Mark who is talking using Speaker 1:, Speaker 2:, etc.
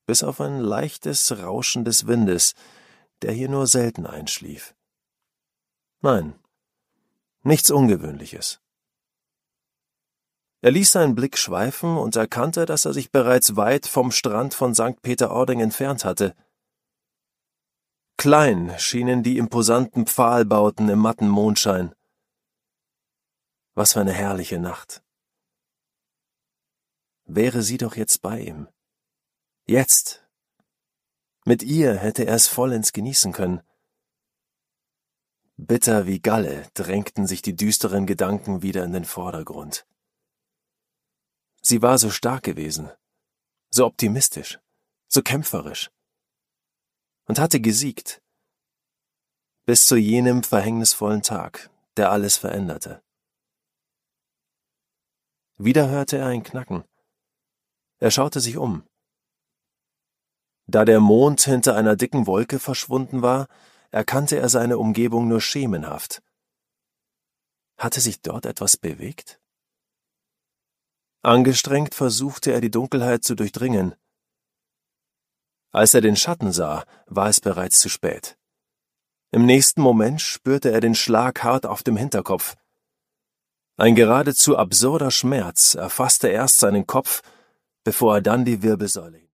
Speaker 1: bis auf ein leichtes Rauschen des Windes, der hier nur selten einschlief. Nein, nichts Ungewöhnliches. Er ließ seinen Blick schweifen und erkannte, dass er sich bereits weit vom Strand von St. Peter-Ording entfernt hatte. Klein schienen die imposanten Pfahlbauten im matten Mondschein. Was für eine herrliche Nacht. Wäre sie doch jetzt bei ihm. Jetzt. Mit ihr hätte er es vollends genießen können. Bitter wie Galle drängten sich die düsteren Gedanken wieder in den Vordergrund. Sie war so stark gewesen, so optimistisch, so kämpferisch und hatte gesiegt, bis zu jenem verhängnisvollen Tag, der alles veränderte. Wieder hörte er ein Knacken. Er schaute sich um. Da der Mond hinter einer dicken Wolke verschwunden war, erkannte er seine Umgebung nur schemenhaft. Hatte sich dort etwas bewegt? Angestrengt versuchte er, die Dunkelheit zu durchdringen. Als er den Schatten sah, war es bereits zu spät. Im nächsten Moment spürte er den Schlag hart auf dem Hinterkopf. Ein geradezu absurder Schmerz erfasste erst seinen Kopf, bevor er dann die Wirbelsäule